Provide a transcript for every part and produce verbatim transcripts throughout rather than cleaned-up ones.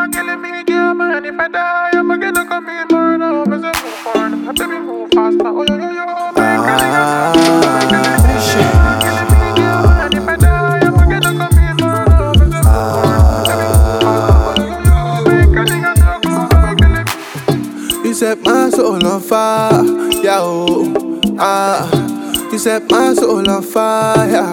are killing me, girl, man. If I die, I'm gonna commit murder. Cause I move on, my baby move faster. Oh, yo, yo, yo, man, killing us. Killing me, girl, man. If I die, I'm gonna commit murder. Cause I move on, my baby move faster. Oh, yo, yo, yo, man, killing us. You set my soul on fire, yeah, oh, ah. You set my soul on fire.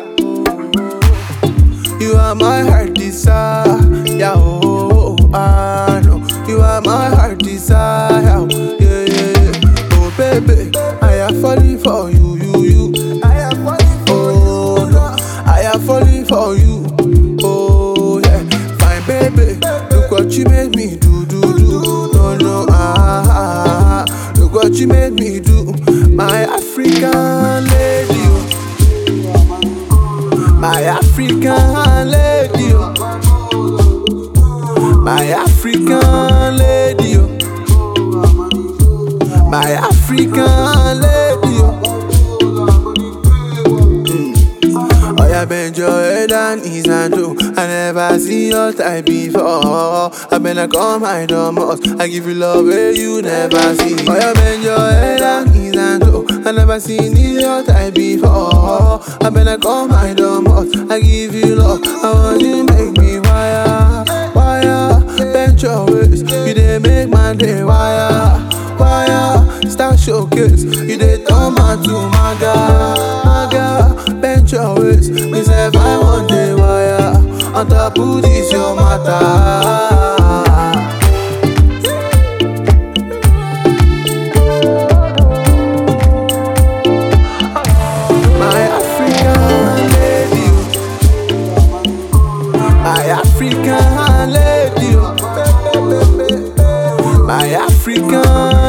You are my heart desire, yeah, oh, ah, no. You are my heart desire, yeah, yeah, yeah. Oh, baby, I am falling for you, you, you. I am falling for you, no. I am falling for you, oh, yeah. Fine, baby, look what you made me do, do, do. No, no, ah, ah, ah. Look what you made me do, my African lady. My African lady, oh. My African lady, oh. My African lady, oh. Mm. Oh, yeah, bend your head and knees and do. I never see your type before. I better come my domus. I give you love where you never see. Oh, yeah, bend your head and knees and do. I never seen your type before. I better call my domus. I give you love. I want you make me wire, wire. Bend your waist. You dey make my day wire, wire. Start showcase. You dey turn man to maga, maga. Bend your waist. Me say if I want day wire. On top of this your matter. My African lady, my African